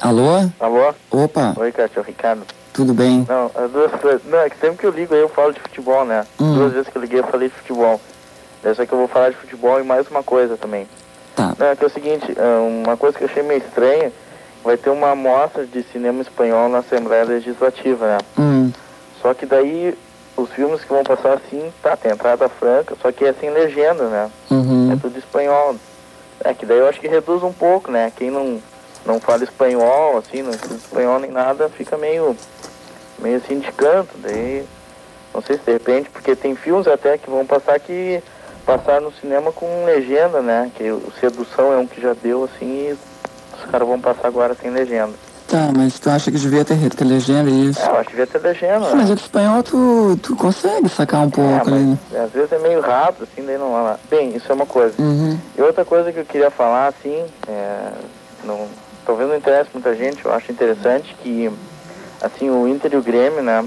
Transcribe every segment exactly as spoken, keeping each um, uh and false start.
Alô? Alô? Opa, Oi, cara, é o Ricardo. tudo bem? Não, as duas coisas. Não, é que sempre que eu ligo aí eu falo de futebol, né? Hum. Duas vezes que eu liguei eu falei de futebol. Dessa que eu vou falar de futebol e mais uma coisa também. Tá. Não, é que é o seguinte, uma coisa que eu achei meio estranha, vai ter uma amostra de cinema espanhol na Assembleia Legislativa, né? Hum. Só que daí os filmes que vão passar assim, tá, tem entrada franca, só que é sem legenda, né? Uhum. É tudo espanhol. É que daí eu acho que reduz um pouco, né? Quem não, não fala espanhol, assim, não estuda espanhol nem nada, fica meio, meio assim de canto. Daí, não sei se de repente, porque tem filmes até que vão passar que passaram no cinema com legenda, né? Que o Sedução é um que já deu, assim, e os caras vão passar agora sem legenda. Tá, mas tu acha que devia ter, ter legenda e isso? É, eu acho que devia ter legenda, Ah, né? mas o espanhol tu, tu consegue sacar um pouco É, ali, né? mas às vezes é meio rápido, assim, daí não vai lá. Bem, isso é uma coisa. Uhum. E outra coisa que eu queria falar, assim, é, não, talvez não interesse muita gente, eu acho interessante que, assim, o Inter e o Grêmio, né,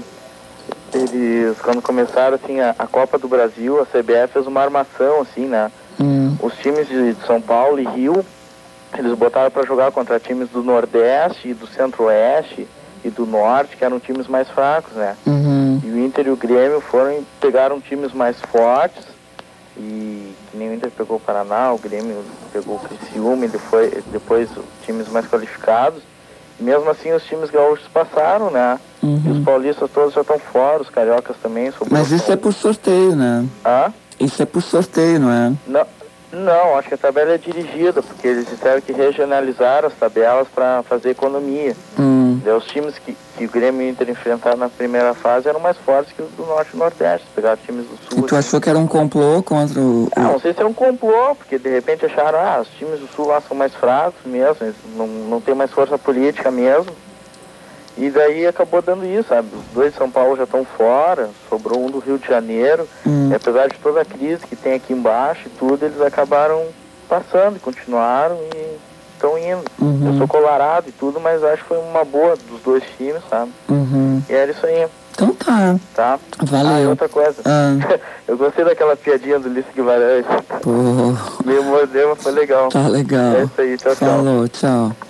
eles, quando começaram, assim, a, a Copa do Brasil, a C B F fez uma armação, assim, né, Hum. os times de São Paulo e Rio, eles botaram para jogar contra times do Nordeste e do Centro-Oeste e do Norte, que eram times mais fracos, né, Uhum. e o Inter e o Grêmio foram e pegaram times mais fortes, e que nem o Inter pegou o Paraná, o Grêmio pegou o Criciúma, e depois, depois os times mais qualificados. E mesmo assim os times gaúchos passaram, né? Uhum. E os paulistas todos já estão fora, os cariocas também. Mas isso é por sorteio, né? Hã? Isso é por sorteio, não é? Não, não, acho que a tabela é dirigida, porque eles disseram que regionalizaram as tabelas para fazer economia. Hum. Daí os times que, que o Grêmio e o Inter enfrentaram na primeira fase eram mais fortes que os do Norte e Nordeste, pegaram times do Sul. E tu assim. achou que era um complô contra o... o- Ah, não sei se é um complô, porque de repente acharam, ah, os times do Sul lá são mais fracos mesmo, eles não, não tem mais força política mesmo. E daí acabou dando isso, sabe? Os dois de São Paulo já estão fora, sobrou um do Rio de Janeiro. Hum. E apesar de toda a crise que tem aqui embaixo e tudo, eles acabaram passando e continuaram e estão indo. Uhum. Eu sou colorado e tudo, mas acho que foi uma boa dos dois times, sabe? Uhum. E era isso aí, Então tá. tá? Valeu. Ah, e outra coisa. Ah. Eu gostei daquela piadinha do Ulisses Guimarães. Pô, Meio modelo, foi legal. tá legal. É isso aí, tchau, tchau. Falou, tchau.